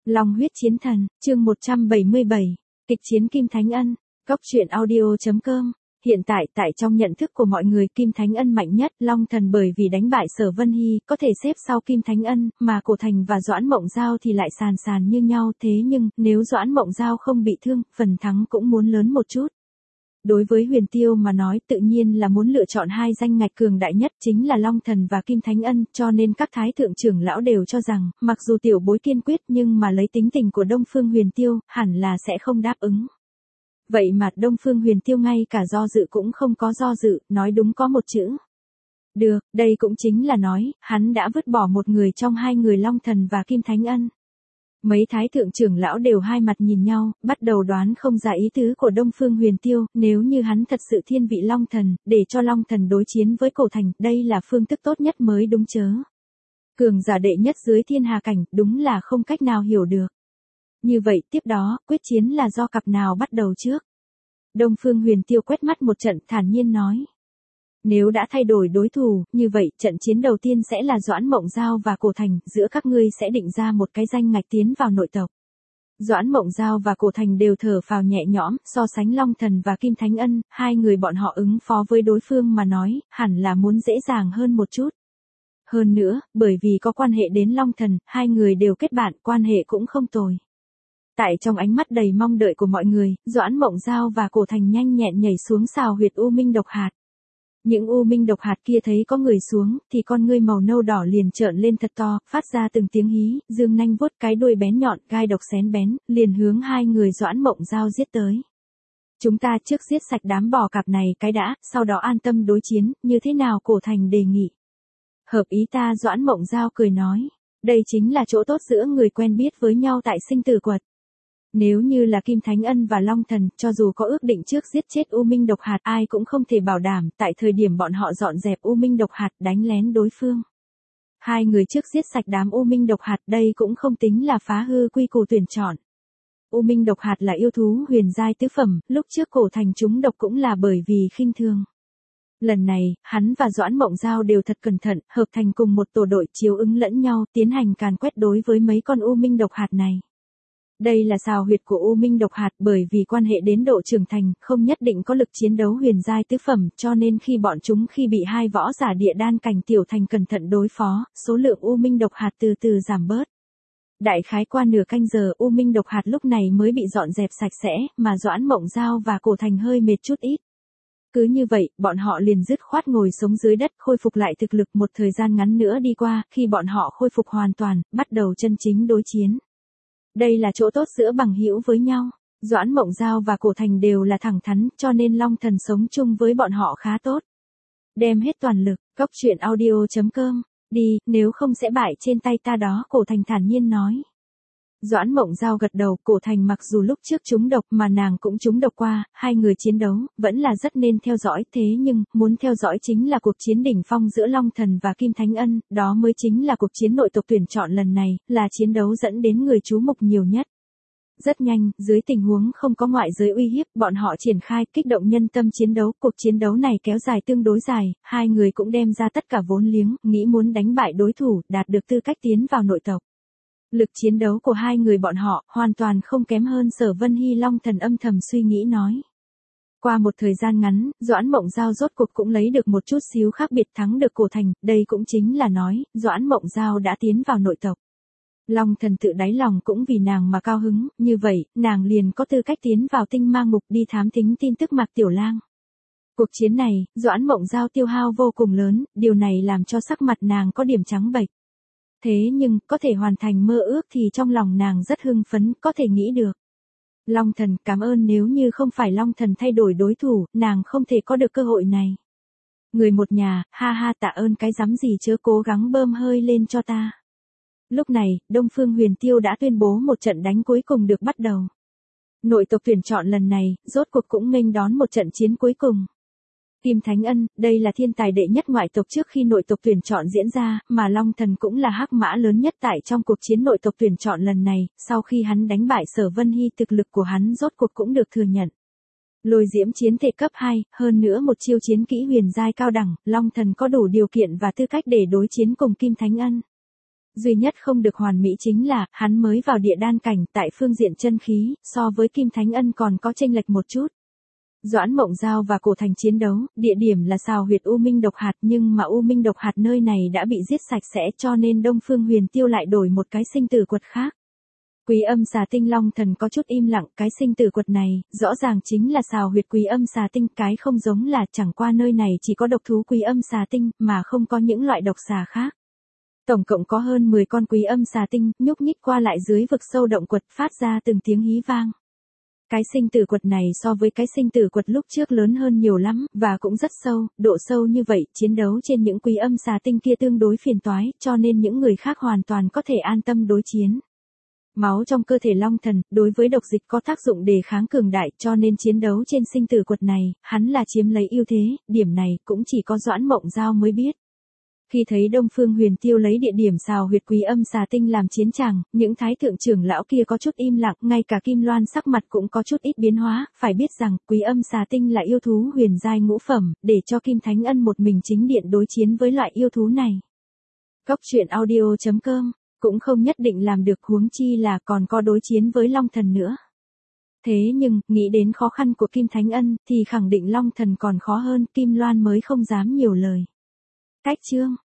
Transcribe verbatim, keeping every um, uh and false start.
Long huyết chiến thần, chương một trăm bảy mươi bảy, kịch chiến Kim Thánh Ân, Cốc truyện audio chấm com. Hiện tại tại trong nhận thức của mọi người Kim Thánh Ân mạnh nhất, Long Thần bởi vì đánh bại Sở Vân Hy, có thể xếp sau Kim Thánh Ân, mà Cổ Thành và Doãn Mộng Giao thì lại sàn sàn như nhau, thế nhưng, nếu Doãn Mộng Giao không bị thương, phần thắng cũng muốn lớn một chút. Đối với Huyền Tiêu mà nói tự nhiên là muốn lựa chọn hai danh ngạch cường đại nhất chính là Long Thần và Kim Thánh Ân, cho nên các thái thượng trưởng lão đều cho rằng, mặc dù tiểu bối kiên quyết nhưng mà lấy tính tình của Đông Phương Huyền Tiêu, hẳn là sẽ không đáp ứng. Vậy mà Đông Phương Huyền Tiêu ngay cả do dự cũng không có do dự, nói đúng có một chữ. Được, đây cũng chính là nói, hắn đã vứt bỏ một người trong hai người Long Thần và Kim Thánh Ân. Mấy thái thượng trưởng lão đều hai mặt nhìn nhau, bắt đầu đoán không ra ý tứ của Đông Phương Huyền Tiêu, nếu như hắn thật sự thiên vị Long Thần, để cho Long Thần đối chiến với Cổ Thành, đây là phương thức tốt nhất mới đúng chớ. Cường giả đệ nhất dưới thiên hà cảnh, đúng là không cách nào hiểu được. Như vậy, tiếp đó, quyết chiến là do cặp nào bắt đầu trước? Đông Phương Huyền Tiêu quét mắt một trận, thản nhiên nói. Nếu đã thay đổi đối thủ, như vậy, trận chiến đầu tiên sẽ là Doãn Mộng Giao và Cổ Thành, giữa các ngươi sẽ định ra một cái danh ngạch tiến vào nội tộc. Doãn Mộng Giao và Cổ Thành đều thở phào nhẹ nhõm, so sánh Long Thần và Kim Thánh Ân, hai người bọn họ ứng phó với đối phương mà nói, hẳn là muốn dễ dàng hơn một chút. Hơn nữa, bởi vì có quan hệ đến Long Thần, hai người đều kết bạn, quan hệ cũng không tồi. Tại trong ánh mắt đầy mong đợi của mọi người, Doãn Mộng Giao và Cổ Thành nhanh nhẹn nhảy xuống xào huyệt U Minh độc hạt. Những U Minh độc hạt kia thấy có người xuống, thì con ngươi màu nâu đỏ liền trợn lên thật to, phát ra từng tiếng hí, dương nanh vuốt cái đuôi bén nhọn, gai độc xén bén, liền hướng hai người Doãn Mộng Giao giết tới. Chúng ta trước giết sạch đám bò cạp này cái đã, sau đó an tâm đối chiến, như thế nào? Cổ Thành đề nghị. Hợp ý ta. Doãn Mộng Giao cười nói, đây chính là chỗ tốt giữa người quen biết với nhau tại sinh tử quật. Nếu như là Kim Thánh Ân và Long Thần, cho dù có ước định trước giết chết U Minh độc hạt, ai cũng không thể bảo đảm, tại thời điểm bọn họ dọn dẹp U Minh độc hạt, đánh lén đối phương. Hai người trước giết sạch đám U Minh độc hạt, đây cũng không tính là phá hư quy củ tuyển chọn. U Minh độc hạt là yêu thú huyền giai tứ phẩm, lúc trước Cổ Thành chúng độc cũng là bởi vì khinh thường. Lần này, hắn và Doãn Mộng Giao đều thật cẩn thận, hợp thành cùng một tổ đội chiếu ứng lẫn nhau, tiến hành càn quét đối với mấy con U Minh độc hạt này. Đây là xào huyệt của U Minh độc hạt, bởi vì quan hệ đến độ trưởng thành, không nhất định có lực chiến đấu huyền giai tứ phẩm, cho nên khi bọn chúng khi bị hai võ giả địa đan cảnh tiểu thành cẩn thận đối phó, số lượng U Minh độc hạt từ từ giảm bớt. Đại khái qua nửa canh giờ, U Minh độc hạt lúc này mới bị dọn dẹp sạch sẽ, mà Doãn Mộng Giao và Cổ Thành hơi mệt chút ít. Cứ như vậy, bọn họ liền dứt khoát ngồi sống dưới đất, khôi phục lại thực lực. Một thời gian ngắn nữa đi qua, khi bọn họ khôi phục hoàn toàn, bắt đầu chân chính đối chiến. Đây là chỗ tốt giữa bằng hữu với nhau. Doãn Mộng Giao và Cổ Thành đều là thẳng thắn, cho nên Long Thần sống chung với bọn họ khá tốt. Đem hết toàn lực, Cốc truyện audio chấm com, đi, nếu không sẽ bại trên tay ta đó. Cổ Thành thản nhiên nói. Doãn Mộng Giao gật đầu. Cổ Thành mặc dù lúc trước trúng độc mà nàng cũng trúng độc qua, hai người chiến đấu, vẫn là rất nên theo dõi, thế nhưng, muốn theo dõi chính là cuộc chiến đỉnh phong giữa Long Thần và Kim Thánh Ân, đó mới chính là cuộc chiến nội tộc tuyển chọn lần này, là chiến đấu dẫn đến người chú mục nhiều nhất. Rất nhanh, dưới tình huống không có ngoại giới uy hiếp, bọn họ triển khai, kích động nhân tâm chiến đấu, cuộc chiến đấu này kéo dài tương đối dài, hai người cũng đem ra tất cả vốn liếng, nghĩ muốn đánh bại đối thủ, đạt được tư cách tiến vào nội tộc. Lực chiến đấu của hai người bọn họ hoàn toàn không kém hơn Sở Vân Hy. Long Thần âm thầm suy nghĩ nói. Qua một thời gian ngắn, Doãn Mộng Giao rốt cuộc cũng lấy được một chút xíu khác biệt, thắng được Cổ Thành, đây cũng chính là nói, Doãn Mộng Giao đã tiến vào nội tộc. Long Thần tự đáy lòng cũng vì nàng mà cao hứng, như vậy, nàng liền có tư cách tiến vào tinh ma ngục đi thám thính tin tức Mạc Tiểu Lang. Cuộc chiến này, Doãn Mộng Giao tiêu hao vô cùng lớn, điều này làm cho sắc mặt nàng có điểm trắng bệch. Thế nhưng, có thể hoàn thành mơ ước thì trong lòng nàng rất hưng phấn, có thể nghĩ được. Long Thần, cảm ơn, nếu như không phải Long Thần thay đổi đối thủ, nàng không thể có được cơ hội này. Người một nhà, ha ha, tạ ơn cái rắm gì, chớ cố gắng bơm hơi lên cho ta. Lúc này, Đông Phương Huyền Tiêu đã tuyên bố một trận đánh cuối cùng được bắt đầu. Nội tộc tuyển chọn lần này, rốt cuộc cũng nghênh đón một trận chiến cuối cùng. Kim Thánh Ân, đây là thiên tài đệ nhất ngoại tộc trước khi nội tộc tuyển chọn diễn ra, mà Long Thần cũng là hắc mã lớn nhất tại trong cuộc chiến nội tộc tuyển chọn lần này, sau khi hắn đánh bại Sở Vân Hy, thực lực của hắn rốt cuộc cũng được thừa nhận. Lôi diễm chiến thể cấp hai, hơn nữa một chiêu chiến kỹ huyền giai cao đẳng, Long Thần có đủ điều kiện và tư cách để đối chiến cùng Kim Thánh Ân. Duy nhất không được hoàn mỹ chính là, hắn mới vào địa đan cảnh, tại phương diện chân khí, so với Kim Thánh Ân còn có chênh lệch một chút. Doãn Mộng Giao và Cổ Thành chiến đấu, địa điểm là Sào huyệt U Minh độc hạt, nhưng mà U Minh độc hạt nơi này đã bị giết sạch sẽ, cho nên Đông Phương Huyền Tiêu lại đổi một cái sinh tử quật khác. Quý Âm Xà Tinh Long Thần có chút im lặng, cái sinh tử quật này, rõ ràng chính là Sào huyệt Quý Âm Xà Tinh, cái không giống là chẳng qua nơi này chỉ có độc thú Quý Âm Xà Tinh, mà không có những loại độc xà khác. Tổng cộng có hơn mười con Quý Âm Xà Tinh, nhúc nhích qua lại dưới vực sâu động quật, phát ra từng tiếng hí vang. Cái sinh tử quật này so với cái sinh tử quật lúc trước lớn hơn nhiều lắm, và cũng rất sâu, độ sâu như vậy, chiến đấu trên những Quý Âm Xà Tinh kia tương đối phiền toái, cho nên những người khác hoàn toàn có thể an tâm đối chiến. Máu trong cơ thể Long Thần, đối với độc dịch có tác dụng đề kháng cường đại, cho nên chiến đấu trên sinh tử quật này, hắn là chiếm lấy ưu thế, điểm này cũng chỉ có Doãn Mộng Giao mới biết. Khi thấy Đông Phương Huyền Tiêu lấy địa điểm Sào huyệt Quý Âm Xà Tinh làm chiến tràng, những thái thượng trưởng lão kia có chút im lặng, ngay cả Kim Loan sắc mặt cũng có chút ít biến hóa, phải biết rằng Quý Âm Xà Tinh là yêu thú huyền giai ngũ phẩm, để cho Kim Thánh Ân một mình chính điện đối chiến với loại yêu thú này. Cốc truyện audio chấm com cũng không nhất định làm được, huống chi là còn có đối chiến với Long Thần nữa. Thế nhưng, nghĩ đến khó khăn của Kim Thánh Ân, thì khẳng định Long Thần còn khó hơn, Kim Loan mới không dám nhiều lời. Cách chương